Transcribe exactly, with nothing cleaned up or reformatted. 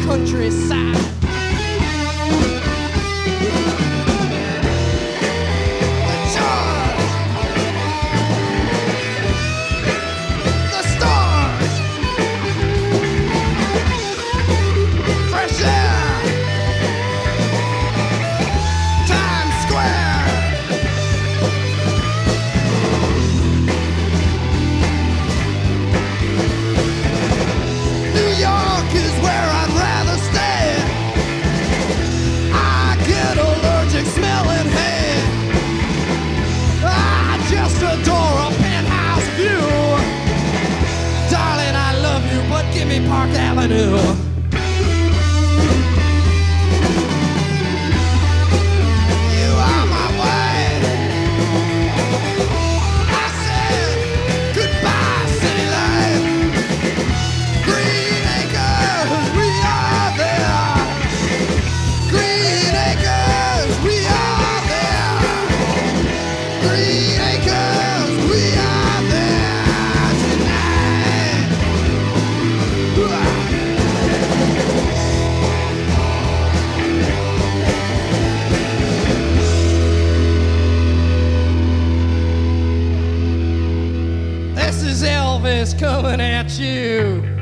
countryside. Park Avenue. You are my way. I said goodbye, city life. Green Acres, we are there. Green Acres, we are there. Green Acres, we are there tonight. This is Elvis coming at you.